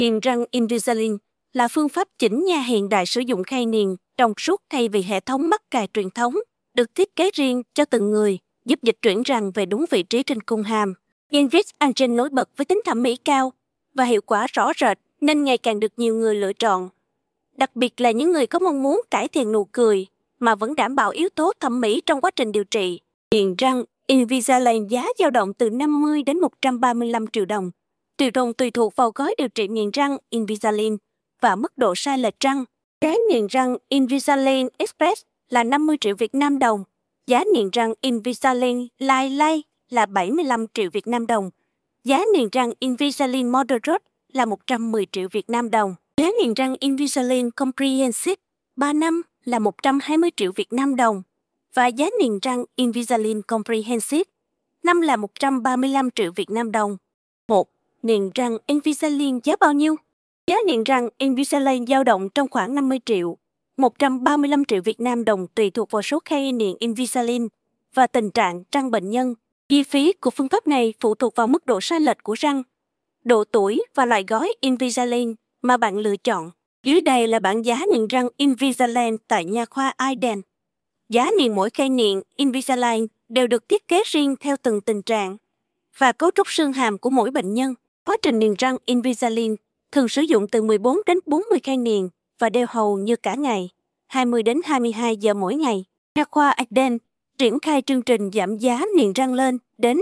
Niềng răng Invisalign là phương pháp chỉnh nha hiện đại sử dụng khay niềng trong suốt thay vì hệ thống mắc cài truyền thống, được thiết kế riêng cho từng người, giúp dịch chuyển răng về đúng vị trí trên cung hàm. Invisalign nổi bật với tính thẩm mỹ cao và hiệu quả rõ rệt nên ngày càng được nhiều người lựa chọn. Đặc biệt là những người có mong muốn cải thiện nụ cười mà vẫn đảm bảo yếu tố thẩm mỹ trong quá trình điều trị. Niềng răng Invisalign giá dao động từ 50 đến 135 triệu đồng. Tùy thuộc vào gói điều trị niềng răng Invisalign và mức độ sai lệch răng. Giá niềng răng Invisalign Express là 50 triệu Việt Nam đồng. Giá niềng răng Invisalign Lite là 75 triệu Việt Nam đồng. Giá niềng răng Invisalign Moderate là 110 triệu Việt Nam đồng. Giá niềng răng Invisalign Comprehensive 3 năm là 120 triệu Việt Nam đồng. Và giá niềng răng Invisalign Comprehensive 5 là 135 triệu Việt Nam đồng. 1. Niềng răng Invisalign giá bao nhiêu? Giá niềng răng Invisalign dao động trong khoảng 50 triệu, 135 triệu Việt Nam đồng tùy thuộc vào số khay niềng Invisalign và tình trạng răng bệnh nhân. Chi phí của phương pháp này phụ thuộc vào mức độ sai lệch của răng, độ tuổi và loại gói Invisalign mà bạn lựa chọn. Dưới đây là bảng giá niềng răng Invisalign tại nha khoa Iden. Giá niềng mỗi khay niềng Invisalign đều được thiết kế riêng theo từng tình trạng và cấu trúc xương hàm của mỗi bệnh nhân. Quá trình niềng răng Invisalign thường sử dụng từ 14 đến 40 khay niềng và đeo hầu như cả ngày, 20 đến 22 giờ mỗi ngày. Nha khoa Eden triển khai chương trình giảm giá niềng răng lên đến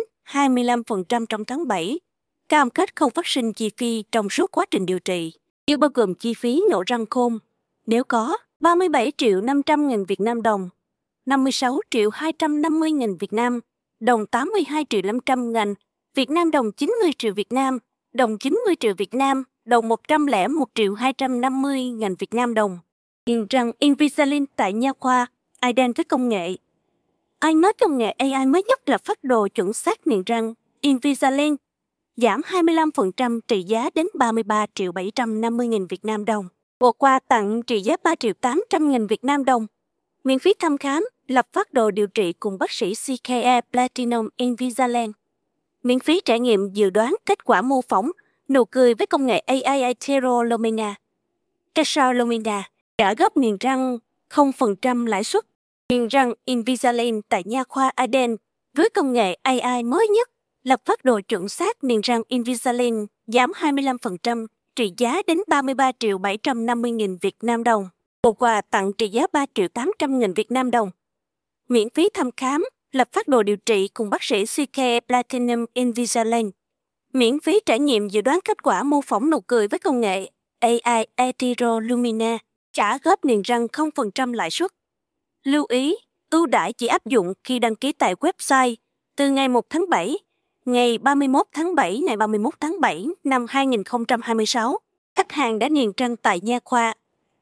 25% trong tháng 7, cam kết không phát sinh chi phí trong suốt quá trình điều trị, chưa bao gồm chi phí nhổ răng khôn. Nếu có, 37 triệu 500 nghìn Việt Nam đồng, 56 triệu 250 nghìn Việt Nam, đồng 82 triệu 500 nghìn, Việt Nam đồng 90 triệu Việt Nam, đồng 90 triệu Việt Nam, đồng 101 triệu 250 nghìn Việt Nam đồng. Niềng răng Invisalign tại nha khoa Iden với công nghệ. Anh nói công nghệ AI mới nhất là phác đồ chuẩn xác niềng răng Invisalign, giảm 25% trị giá đến 33 triệu 750 nghìn Việt Nam đồng. Bộ quà tặng trị giá 3 triệu 800 nghìn Việt Nam đồng. Miễn phí thăm khám, lập phác đồ điều trị cùng bác sĩ CKE Platinum Invisalign. Miễn phí trải nghiệm dự đoán kết quả mô phỏng nụ cười với công nghệ AI Itero Lumina. Tesla Lumina trả góp niềng răng 0% lãi suất. Niềng răng Invisalign tại nha khoa Iden với công nghệ AI mới nhất, lập phác đồ chuẩn xác niềng răng Invisalign giảm 25% trị giá đến 33 triệu 750 nghìn Việt Nam đồng. Bộ quà tặng trị giá 3 triệu 800 nghìn Việt Nam đồng. Miễn phí thăm khám, lập phác đồ điều trị cùng bác sĩ CK Platinum Invisalign. Miễn phí trải nghiệm dự đoán kết quả mô phỏng nụ cười với công nghệ AI Etero Lumina, trả góp niềng răng 0% lãi suất. Lưu ý, ưu đãi chỉ áp dụng khi đăng ký tại website từ ngày 1 tháng 7, ngày 31 tháng 7, ngày 31 tháng 7 năm 2026. Khách hàng đã niềng răng tại nha khoa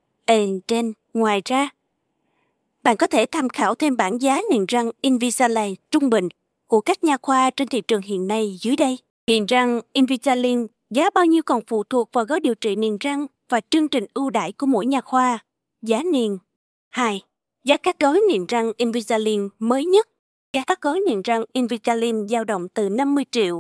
Eden. Ngoài ra, bạn có thể tham khảo thêm bảng giá niềng răng Invisalign trung bình của các nha khoa trên thị trường hiện nay dưới đây. Niềng răng Invisalign giá bao nhiêu còn phụ thuộc vào gói điều trị niềng răng và chương trình ưu đãi của mỗi nha khoa. Giá niềng. 2. Giá các gói niềng răng Invisalign mới nhất. Giá các gói niềng răng Invisalign dao động từ 50 triệu,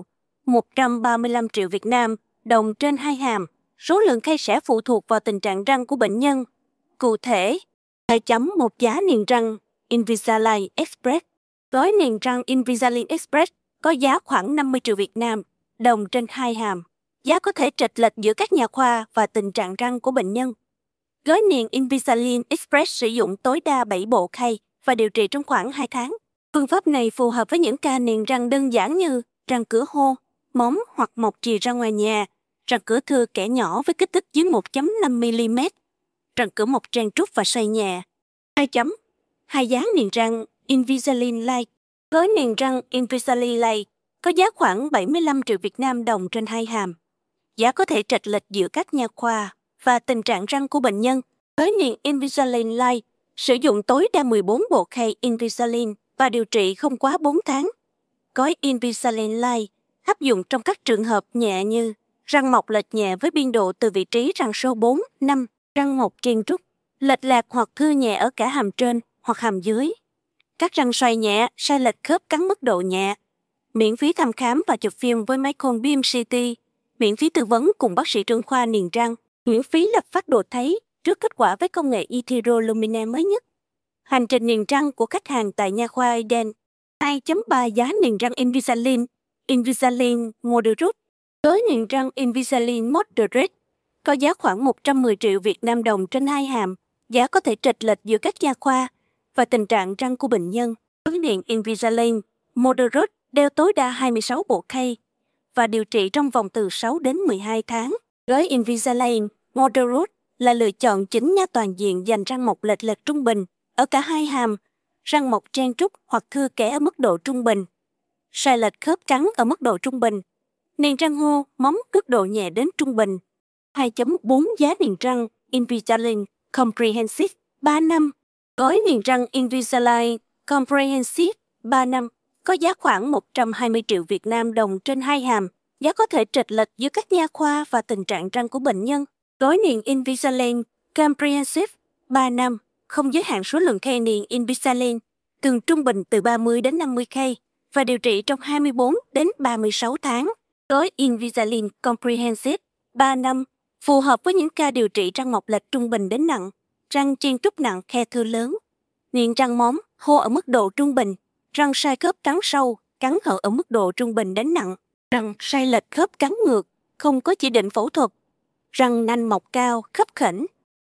135 triệu Việt Nam đồng trên 2 hàm. Số lượng khay sẽ phụ thuộc vào tình trạng răng của bệnh nhân. Cụ thể, 2.1 giá niềng răng Invisalign Express. Gói niềng răng Invisalign Express có giá khoảng 50 triệu Việt Nam đồng trên 2 hàm. Giá có thể chệch lệch giữa các nha khoa và tình trạng răng của bệnh nhân. Gói niềng Invisalign Express sử dụng tối đa 7 bộ khay và điều trị trong khoảng 2 tháng. Phương pháp này phù hợp với những ca niềng răng đơn giản như răng cửa hô, móng hoặc mọc chì ra ngoài nhà, răng cửa thưa kẽ nhỏ với kích thước dưới 1.5mm, răng cửa mọc chen trúc và xoay nhẹ. 2. Hai giá niềng răng Invisalign Lite. Gói niềng răng Invisalign Lite có giá khoảng 75 triệu Việt Nam đồng trên 2 hàm. Giá có thể chệch lệch giữa các nha khoa và tình trạng răng của bệnh nhân. Gói niềng Invisalign Lite sử dụng tối đa 14 bộ khay Invisalign và điều trị không quá 4 tháng. Gói Invisalign Lite áp dụng trong các trường hợp nhẹ như răng mọc lệch nhẹ với biên độ từ vị trí răng số 4, 5, răng mọc chen trúc, lệch lạc hoặc thưa nhẹ ở cả hàm trên hoặc hàm dưới. Các răng xoay nhẹ, sai lệch khớp cắn mức độ nhẹ. Miễn phí thăm khám và chụp phim với máy Cone Beam CT miễn phí tư vấn cùng bác sĩ trưởng khoa niềng răng, miễn phí lập phác đồ thấy trước kết quả với công nghệ eTero Lumina mới nhất. Hành trình niềng răng của khách hàng tại nha khoa Eden. 2.3 giá niềng răng Invisalign, Invisalign Moderate. Với niềng răng Invisalign Moderate có giá khoảng 110 triệu Việt Nam đồng trên 2 hàm, giá có thể chệch lệch giữa các nha khoa và tình trạng răng của bệnh nhân. Với niềng Invisalign Moderate đeo tối đa 26 bộ khay và điều trị trong vòng từ 6 đến 12 tháng. Gói Invisalign Moderate là lựa chọn chính nha toàn diện dành răng mọc lệch lệch trung bình ở cả hai hàm, răng mọc chen trúc hoặc thưa kẽ ở mức độ trung bình, sai lệch khớp cắn ở mức độ trung bình, niềng răng hô, móng mức độ nhẹ đến trung bình. 2.4 giá niềng răng Invisalign Comprehensive 3 năm. Gói niềng răng Invisalign Comprehensive 3 năm có giá khoảng 120 triệu Việt Nam đồng trên 2 hàm, giá có thể chệch lệch giữa các nha khoa và tình trạng răng của bệnh nhân. Gói niềng Invisalign Comprehensive 3 năm không giới hạn số lượng khay niềng Invisalign, thường trung bình từ 30 đến 50 khay và điều trị trong 24 đến 36 tháng. Gói Invisalign Comprehensive 3 năm phù hợp với những ca điều trị răng mọc lệch trung bình đến nặng, răng chen trúc nặng khe thưa lớn, niềng răng móm hô ở mức độ trung bình, răng sai khớp cắn sâu, cắn hở ở mức độ trung bình đến nặng, răng sai lệch khớp cắn ngược, không có chỉ định phẫu thuật, răng nanh mọc cao, khớp khểnh.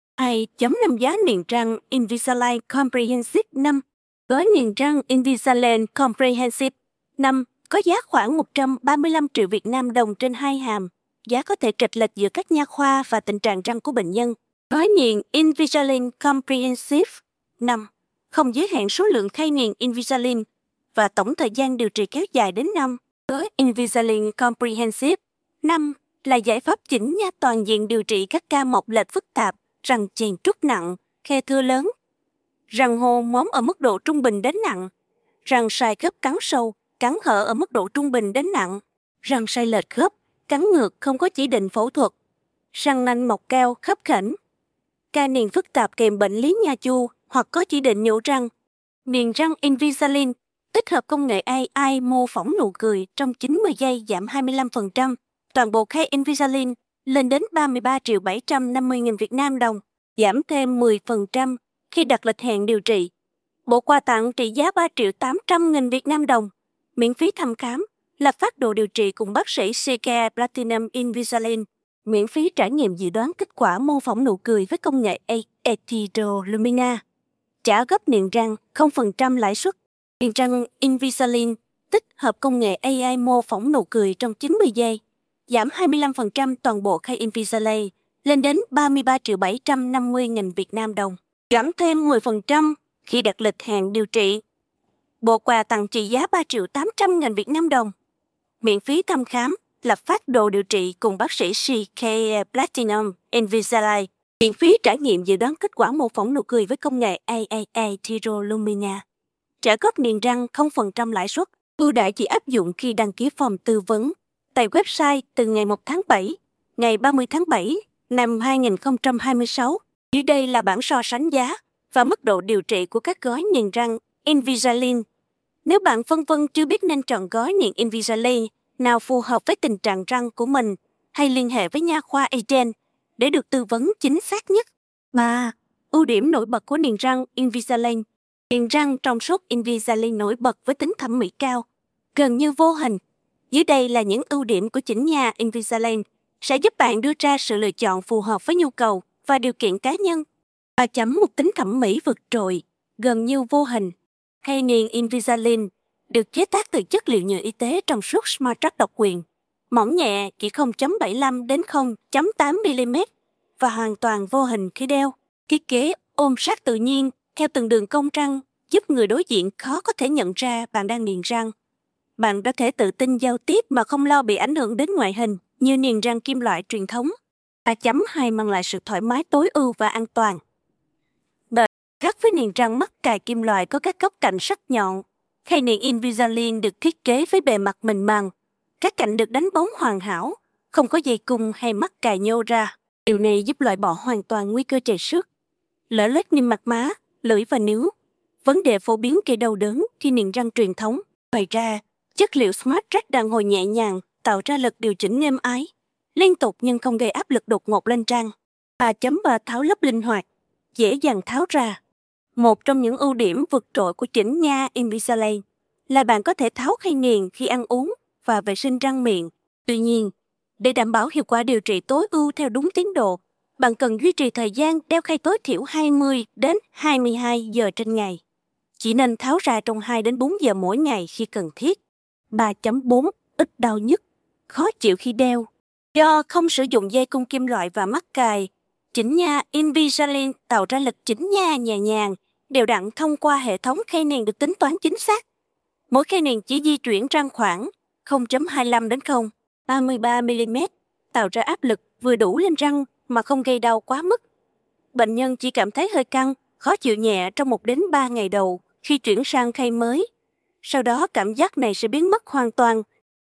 2.5 giá niềng răng Invisalign Comprehensive 5. Gói niềng răng Invisalign Comprehensive 5 có giá khoảng 135 triệu Việt Nam đồng trên 2 hàm, giá có thể chệch lệch giữa các nha khoa và tình trạng răng của bệnh nhân. Gói niềng Invisalign Comprehensive 5 không giới hạn số lượng khay niềng Invisalign và tổng thời gian điều trị kéo dài đến năm. Gói Invisalign Comprehensive 5 là giải pháp chỉnh nha toàn diện điều trị các ca mọc lệch phức tạp, răng chèn trúc nặng, khe thưa lớn, răng hô móm ở mức độ trung bình đến nặng, răng sai khớp cắn sâu, cắn hở ở mức độ trung bình đến nặng, răng sai lệch khớp, cắn ngược không có chỉ định phẫu thuật, răng nanh mọc cao, khớp khểnh, ca niềng phức tạp kèm bệnh lý nha chu hoặc có chỉ định nhổ răng. Niềng răng Invisalign tích hợp công nghệ AI mô phỏng nụ cười trong 90 giây giảm 25%. Toàn bộ khay Invisalign lên đến 33 triệu 750 nghìn Việt Nam đồng, giảm thêm 10% khi đặt lịch hẹn điều trị. Bộ quà tặng trị giá 3 triệu 800 nghìn Việt Nam đồng, miễn phí thăm khám, lập phác đồ điều trị cùng bác sĩ CK Platinum Invisalign, miễn phí trải nghiệm dự đoán kết quả mô phỏng nụ cười với công nghệ eTero Lumina, trả góp niềng răng 0% lãi suất. Niềng răng Invisalign tích hợp công nghệ AI mô phỏng nụ cười trong 90 giây, giảm 25% toàn bộ khay Invisalign lên đến 33 triệu 750 nghìn Việt Nam đồng, giảm thêm 10% khi đặt lịch hẹn điều trị. Bộ quà tặng trị giá 3 triệu 800 nghìn Việt Nam đồng, miễn phí thăm khám, lập phác đồ điều trị cùng bác sĩ CK Platinum Invisalign, miễn phí trải nghiệm dự đoán kết quả mô phỏng nụ cười với công nghệ AI Tiro Lumina, trả góp niềng răng 0% lãi suất. Ưu đãi chỉ áp dụng khi đăng ký phòng tư vấn tại website từ ngày 1 tháng 7, ngày 30 tháng 7 năm 2026. Dưới đây là bảng so sánh giá và mức độ điều trị của các gói niềng răng Invisalign. Nếu bạn phân vân chưa biết nên chọn gói niềng Invisalign nào phù hợp với tình trạng răng của mình, hãy liên hệ với nha khoa Eden để được tư vấn chính xác nhất. 3. Ưu điểm nổi bật của niềng răng Invisalign. Niềng răng trong suốt Invisalign nổi bật với tính thẩm mỹ cao, gần như vô hình. Dưới đây là những ưu điểm của chỉnh nha Invisalign sẽ giúp bạn đưa ra sự lựa chọn phù hợp với nhu cầu và điều kiện cá nhân. 3. Một tính thẩm mỹ vượt trội, gần như vô hình. Khay niềng Invisalign được chế tác từ chất liệu nhựa y tế trong suốt Smart Track độc quyền, mỏng nhẹ chỉ 0.75 đến 0.8 mm và hoàn toàn vô hình khi đeo. Thiết kế ôm sát tự nhiên theo từng đường cong răng giúp người đối diện khó có thể nhận ra bạn đang niềng răng. Bạn có thể tự tin giao tiếp mà không lo bị ảnh hưởng đến ngoại hình như niềng răng kim loại truyền thống. 3.2 mang lại sự thoải mái tối ưu và an toàn. Bởi khác với niềng răng mắc cài kim loại có các góc cạnh sắc nhọn, khay niềng Invisalign được thiết kế với bề mặt mịn màng. Các cạnh được đánh bóng hoàn hảo, không có dây cung hay mắc cài nhô ra. Điều này giúp loại bỏ hoàn toàn nguy cơ trầy xước, lở loét niêm mạc má, lưỡi và níu, vấn đề phổ biến gây đau đớn khi niềng răng truyền thống. Ngoài ra, chất liệu Smart Track đàn hồi nhẹ nhàng tạo ra lực điều chỉnh êm ái, liên tục nhưng không gây áp lực đột ngột lên răng. 3.3 Tháo lớp linh hoạt, dễ dàng tháo ra. Một trong những ưu điểm vượt trội của chỉnh nha Invisalign là bạn có thể tháo khay niền khi ăn uống và vệ sinh răng miệng. Tuy nhiên, để đảm bảo hiệu quả điều trị tối ưu theo đúng tiến độ, bạn cần duy trì thời gian đeo khay tối thiểu 20 đến 22 giờ trên ngày. Chỉ nên tháo ra trong 2 đến 4 giờ mỗi ngày khi cần thiết. 3.4 Ít đau nhức, khó chịu khi đeo. Do không sử dụng dây cung kim loại và mắc cài, chỉnh nha Invisalign tạo ra lực chỉnh nha nhẹ nhàng, đều đặn thông qua hệ thống khay niền được tính toán chính xác. Mỗi khay niền chỉ di chuyển răng khoảng 0.25 đến 0.33 mm, tạo ra áp lực vừa đủ lên răng mà không gây đau quá mức. Bệnh nhân chỉ cảm thấy hơi căng, khó chịu nhẹ trong 1 đến 3 ngày đầu khi chuyển sang khay mới. Sau đó cảm giác này sẽ biến mất hoàn toàn.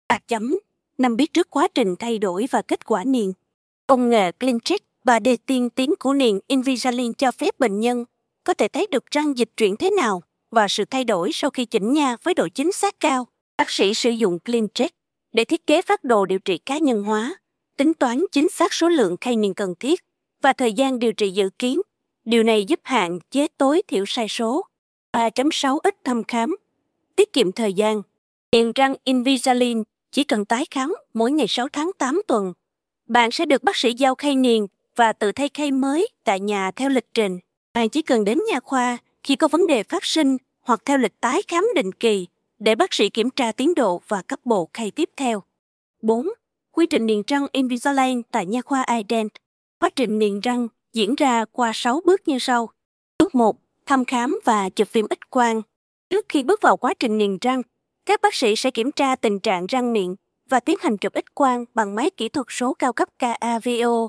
3.5 Biết trước quá trình thay đổi và kết quả niền. Công nghệ CleanCheck 3D tiên tiến của niền Invisalign cho phép bệnh nhân có thể thấy được răng dịch chuyển thế nào và sự thay đổi sau khi chỉnh nha với độ chính xác cao. Bác sĩ sử dụng CleanCheck để thiết kế phác đồ điều trị cá nhân hóa, tính toán chính xác số lượng khay niền cần thiết và thời gian điều trị dự kiến. Điều này giúp hạn chế tối thiểu sai số. 3.6 Ít thăm khám, tiết kiệm thời gian. Niềng răng Invisalign chỉ cần tái khám mỗi ngày 6 tháng 8 tuần. Bạn sẽ được bác sĩ giao khay niền và tự thay khay mới tại nhà theo lịch trình. Bạn chỉ cần đến nha khoa khi có vấn đề phát sinh hoặc theo lịch tái khám định kỳ để bác sĩ kiểm tra tiến độ và cấp bộ khay tiếp theo. 4. Quy trình niềng răng Invisalign tại nha khoa iDent. Quá trình niềng răng diễn ra qua 6 bước như sau. Bước 1. Thăm khám và chụp phim X-quang. Trước khi bước vào quá trình niềng răng, các bác sĩ sẽ kiểm tra tình trạng răng miệng và tiến hành chụp X-quang bằng máy kỹ thuật số cao cấp KAVO.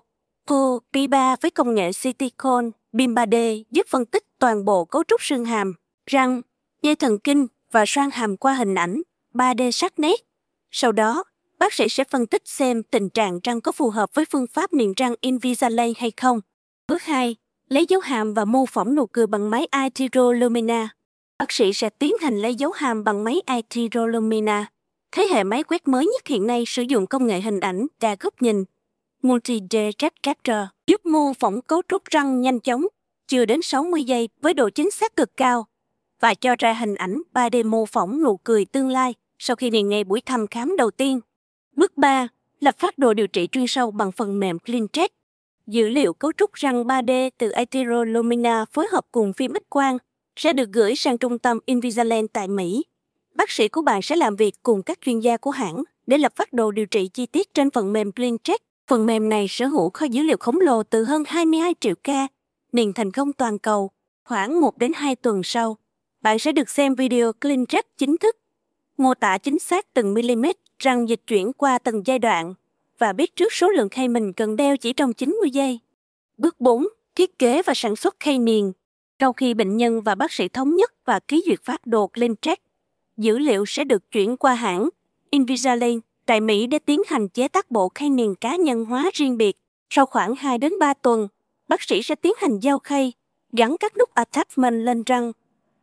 P3 với công nghệ CT-Con, BIM 3D giúp phân tích toàn bộ cấu trúc xương hàm, răng, dây thần kinh và xoang hàm qua hình ảnh 3D sắc nét. Sau đó, bác sĩ sẽ phân tích xem tình trạng răng có phù hợp với phương pháp niềng răng Invisalign hay không. Bước 2. Lấy dấu hàm và mô phỏng nụ cười bằng máy iTero Lumina. Bác sĩ sẽ tiến hành lấy dấu hàm bằng máy iTero Lumina. Thế hệ máy quét mới nhất hiện nay sử dụng công nghệ hình ảnh đa góc nhìn Multi-Detector giúp mô phỏng cấu trúc răng nhanh chóng, chưa đến 60 giây với độ chính xác cực cao, và cho ra hình ảnh 3D mô phỏng nụ cười tương lai sau khi niềng ngay buổi thăm khám đầu tiên. Bước 3. Lập phác đồ điều trị chuyên sâu bằng phần mềm CleanCheck. Dữ liệu cấu trúc răng 3D từ iTero Lumina phối hợp cùng phim X-quang sẽ được gửi sang trung tâm Invisalign tại Mỹ. Bác sĩ của bạn sẽ làm việc cùng các chuyên gia của hãng để lập phác đồ điều trị chi tiết trên phần mềm CleanCheck. Phần mềm này sở hữu kho dữ liệu khổng lồ từ hơn 22 triệu ca, niềng thành công toàn cầu. Khoảng 1 đến 2 tuần sau, bạn sẽ được xem video CleanCheck chính thức, mô tả chính xác từng mm răng dịch chuyển qua từng giai đoạn và biết trước số lượng khay mình cần đeo chỉ trong 90 giây. Bước 4. Thiết kế và sản xuất khay niềng. Sau khi bệnh nhân và bác sĩ thống nhất và ký duyệt phác đồ CleanCheck, dữ liệu sẽ được chuyển qua hãng Invisalign tại Mỹ để tiến hành chế tác bộ khay niềng cá nhân hóa riêng biệt. Sau khoảng 2 đến 3 tuần, bác sĩ sẽ tiến hành giao khay, gắn các nút attachment lên răng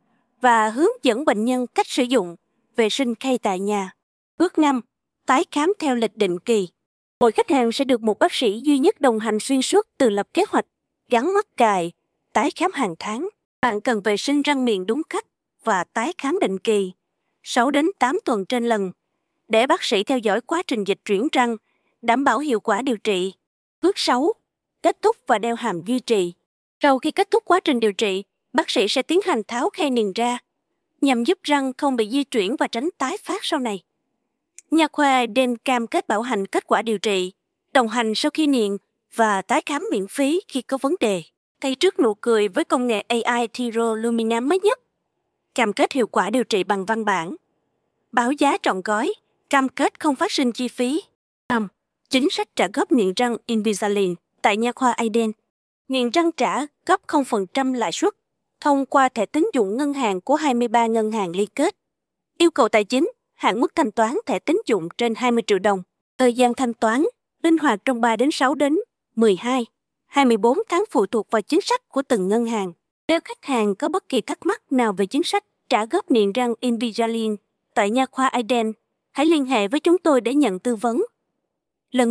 và hướng dẫn bệnh nhân cách sử dụng, vệ sinh khay tại nhà. Bước 5. Tái khám theo lịch định kỳ. Mỗi khách hàng sẽ được một bác sĩ duy nhất đồng hành xuyên suốt từ lập kế hoạch, gắn mắc cài, tái khám hàng tháng. Bạn cần vệ sinh răng miệng đúng cách và tái khám định kỳ 6 đến 8 tuần trên lần để bác sĩ theo dõi quá trình dịch chuyển răng, đảm bảo hiệu quả điều trị. Bước 6. Kết thúc và đeo hàm duy trì. Sau khi kết thúc quá trình điều trị, bác sĩ sẽ tiến hành tháo khay niềng ra nhằm giúp răng không bị di chuyển và tránh tái phát sau này. Nha khoa iDent cam kết bảo hành kết quả điều trị, đồng hành sau khi niềng và tái khám miễn phí khi có vấn đề. Thay trước nụ cười với công nghệ AI iTero Lumina mới nhất. Cam kết hiệu quả điều trị bằng văn bản. Báo giá trọn gói, cam kết không phát sinh chi phí. 5. Chính sách trả góp niềng răng Invisalign tại nha khoa iDent. Niềng răng trả góp 0% lãi suất thông qua thẻ tín dụng ngân hàng của 23 ngân hàng liên kết. Yêu cầu tài chính, hạn mức thanh toán thẻ tín dụng trên 20 triệu đồng. Thời gian thanh toán, linh hoạt trong 3 đến 6 đến 12, 24 tháng phụ thuộc vào chính sách của từng ngân hàng. Nếu khách hàng có bất kỳ thắc mắc nào về chính sách trả góp niềng răng Invisalign tại nha khoa iDent, hãy liên hệ với chúng tôi để nhận tư vấn. Lần 1.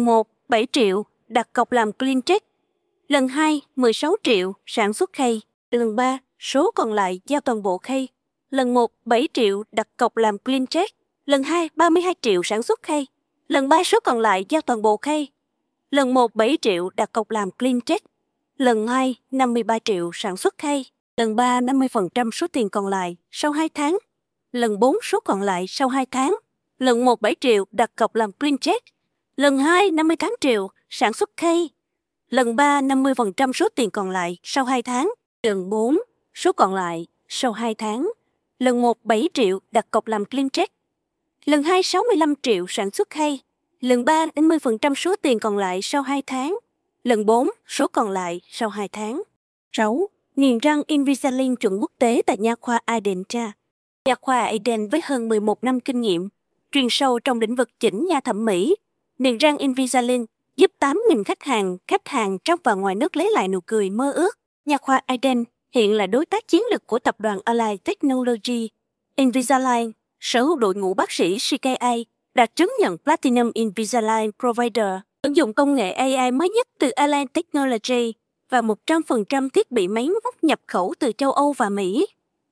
7 triệu, đặt cọc làm clean check. Lần 2, 16 triệu, sản xuất khay. Lần 3, số còn lại giao toàn bộ khay. Lần 1, 7 triệu, đặt cọc làm clean check. Lần 2, 32 triệu, sản xuất khay. Lần 3, số còn lại giao toàn bộ khay. Lần 1, 7 triệu, đặt cọc làm clean check. Lần 2, 53 triệu, sản xuất khay. Lần 3, 50% số tiền còn lại sau 2 tháng. Lần 4, số còn lại sau 2 tháng. Lần 1, 7 triệu, đặt cọc làm clean check. Lần 2, 58 triệu, sản xuất khay. Lần 3, 50% số tiền còn lại sau 2 tháng. Lần 4, số còn lại sau 2 tháng. Lần 1, 7 triệu, đặt cọc làm clean check. Lần 2, 65 triệu, sản xuất khay. Lần 3, 50% số tiền còn lại sau 2 tháng. Lần 4, số còn lại sau 2 tháng. 6. Niềng răng Invisalign chuẩn quốc tế tại nha khoa Adentra. Nha khoa Aden với hơn 11 năm kinh nghiệm, chuyên sâu trong lĩnh vực chỉnh nha thẩm mỹ. Niềng răng Invisalign giúp 8.000 khách hàng trong và ngoài nước lấy lại nụ cười mơ ước. Nha khoa Aden hiện là đối tác chiến lược của tập đoàn Align Technology. Invisalign sở hữu đội ngũ bác sĩ CKI đạt chứng nhận Platinum Invisalign Provider, ứng dụng công nghệ AI mới nhất từ Align Technology và 100% thiết bị máy móc nhập khẩu từ châu Âu và Mỹ.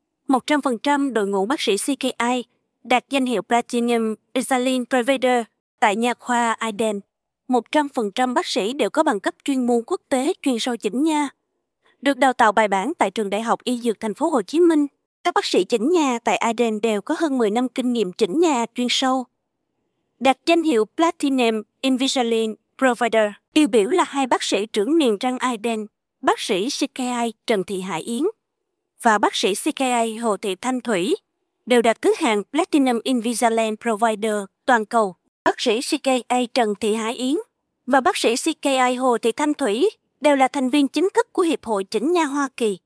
100% đội ngũ bác sĩ CKI đạt danh hiệu Platinum Invisalign Provider tại nha khoa Aden. 100% bác sĩ đều có bằng cấp chuyên môn quốc tế chuyên sâu chỉnh nha. Được đào tạo bài bản tại Trường Đại học Y Dược Thành phố Hồ Chí Minh. Các bác sĩ chỉnh nha tại Aden đều có hơn 10 năm kinh nghiệm chỉnh nha chuyên sâu. Đạt danh hiệu Platinum Invisalign Provider, tiêu biểu là 2 bác sĩ trưởng niềng răng Aden, bác sĩ CKI Trần Thị Hải Yến và bác sĩ CKI Hồ Thị Thanh Thủy, đều đạt thứ hạng Platinum Invisalign Provider toàn cầu. Bác sĩ CKI Trần Thị Hải Yến và bác sĩ CKI Hồ Thị Thanh Thủy đều là thành viên chính thức của Hiệp hội Chỉnh nha Hoa Kỳ,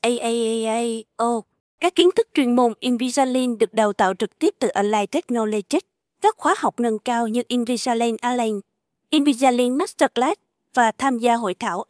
AAAO. Các kiến thức chuyên môn Invisalign được đào tạo trực tiếp từ Align Technology. Các khóa học nâng cao như Invisalign Align, Invisalign Masterclass và tham gia hội thảo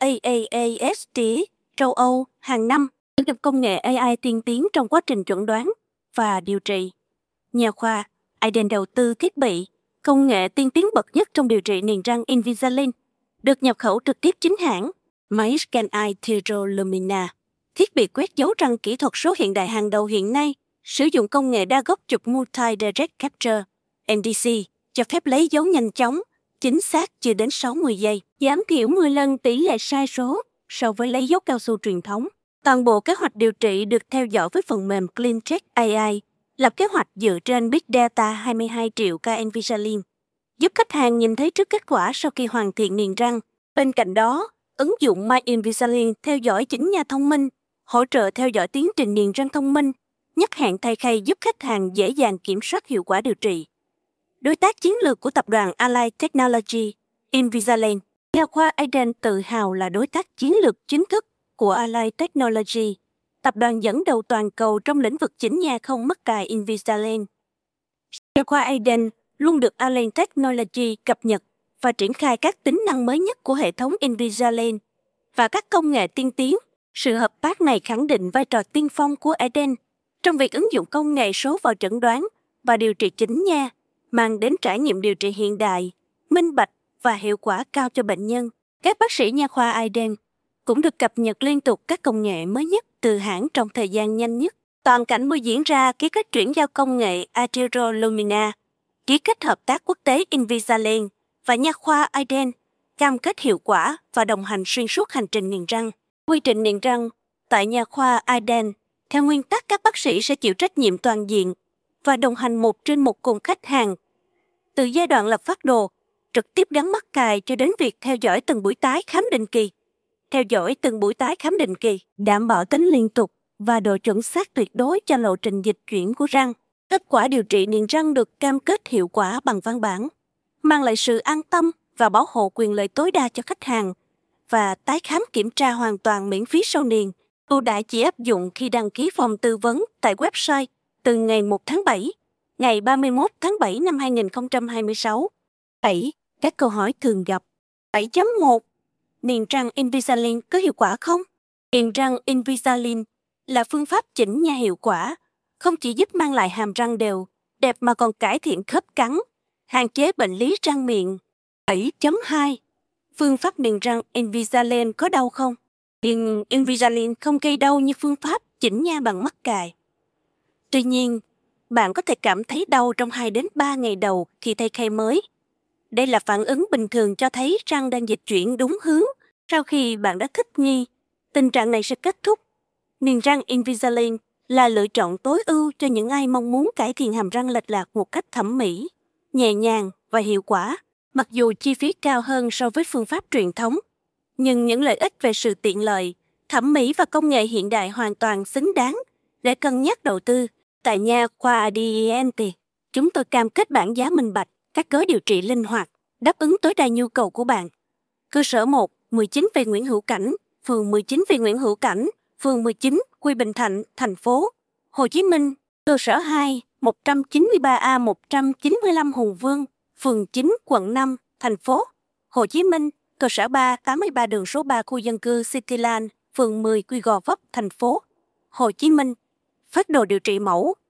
AAAST châu Âu hàng năm, sử dụng công nghệ AI tiên tiến trong quá trình chẩn đoán và điều trị. Nha khoa Aden đầu tư thiết bị, công nghệ tiên tiến bậc nhất trong điều trị niềng răng Invisalign, được nhập khẩu trực tiếp chính hãng, máy Scan Eye Thero Lumina, thiết bị quét dấu răng kỹ thuật số hiện đại hàng đầu hiện nay, sử dụng công nghệ đa góc chụp Multi-Direct Capture, MDC, cho phép lấy dấu nhanh chóng, chính xác chưa đến 60 giây, giảm thiểu 10 lần tỷ lệ sai số so với lấy dấu cao su truyền thống. Toàn bộ kế hoạch điều trị được theo dõi với phần mềm CleanCheck AI, lập kế hoạch dựa trên Big Data 22 triệu ca Invisalign, giúp khách hàng nhìn thấy trước kết quả sau khi hoàn thiện niềng răng. Bên cạnh đó, ứng dụng My Invisalign theo dõi chỉnh nha thông minh, hỗ trợ theo dõi tiến trình niềng răng thông minh, nhắc hẹn thay khay giúp khách hàng dễ dàng kiểm soát hiệu quả điều trị. Đối tác chiến lược của tập đoàn Align Technology, Invisalign. Nha khoa Aden tự hào là đối tác chiến lược chính thức của Align Technology, tập đoàn dẫn đầu toàn cầu trong lĩnh vực chỉnh nha không mắc cài Invisalign. Nha khoa Aden luôn được Align Technology cập nhật và triển khai các tính năng mới nhất của hệ thống Invisalign và các công nghệ tiên tiến. Sự hợp tác này khẳng định vai trò tiên phong của Aden trong việc ứng dụng công nghệ số vào chẩn đoán và điều trị chỉnh nha, mang đến trải nghiệm điều trị hiện đại, minh bạch và hiệu quả cao cho bệnh nhân. Các bác sĩ nha khoa Aden cũng được cập nhật liên tục các công nghệ mới nhất từ hãng trong thời gian nhanh nhất. Toàn cảnh buổi diễn ra ký kết chuyển giao công nghệ Atero Lumina, ký kết hợp tác quốc tế Invisalign và nha khoa Aden, cam kết hiệu quả và đồng hành xuyên suốt hành trình niềng răng. Quy trình niềng răng tại nha khoa Aden, theo nguyên tắc các bác sĩ sẽ chịu trách nhiệm toàn diện và đồng hành 1/1 cùng khách hàng. Từ giai đoạn lập phác đồ, trực tiếp gắn mắc cài cho đến việc theo dõi từng buổi tái khám định kỳ. Theo dõi từng buổi tái khám định kỳ, đảm bảo tính liên tục và độ chuẩn xác tuyệt đối cho lộ trình dịch chuyển của răng. Kết quả điều trị niềng răng được cam kết hiệu quả bằng văn bản, mang lại sự an tâm và bảo hộ quyền lợi tối đa cho khách hàng, và tái khám kiểm tra hoàn toàn miễn phí sau niềng. Ưu đãi chỉ áp dụng khi đăng ký phòng tư vấn tại website từ ngày 1 tháng 7, ngày 31 tháng 7 năm 2026. 7. Các câu hỏi thường gặp. 7.1. Niềng răng Invisalign có hiệu quả không? Niềng răng Invisalign là phương pháp chỉnh nha hiệu quả, không chỉ giúp mang lại hàm răng đều, đẹp mà còn cải thiện khớp cắn, hạn chế bệnh lý răng miệng. 7.2. Phương pháp niềng răng Invisalign có đau không? Nhưng Invisalign không gây đau như phương pháp chỉnh nha bằng mắc cài. Tuy nhiên, bạn có thể cảm thấy đau trong 2 đến 3 ngày đầu khi thay khay mới. Đây là phản ứng bình thường cho thấy răng đang dịch chuyển đúng hướng. Sau khi bạn đã thích nghi, tình trạng này sẽ kết thúc. Niềng răng Invisalign là lựa chọn tối ưu cho những ai mong muốn cải thiện hàm răng lệch lạc một cách thẩm mỹ, nhẹ nhàng và hiệu quả. Mặc dù chi phí cao hơn so với phương pháp truyền thống, nhưng những lợi ích về sự tiện lợi, thẩm mỹ và công nghệ hiện đại hoàn toàn xứng đáng để cân nhắc đầu tư. Tại nha khoa Adient, chúng tôi cam kết bảng giá minh bạch, các gói điều trị linh hoạt, đáp ứng tối đa nhu cầu của bạn. Cơ sở 1, 19 về Nguyễn Hữu Cảnh, phường 19 về Nguyễn Hữu Cảnh, phường 19, Quy Bình Thạnh, thành phố Hồ Chí Minh. Cơ sở 2, 193A 195 Hùng Vương, phường 9, quận 5, thành phố Hồ Chí Minh. Cơ sở 3, 83 đường số 3 khu dân cư Cityland, phường 10, Quy Gò Vấp, thành phố Hồ Chí Minh. Phác đồ điều trị mẫu,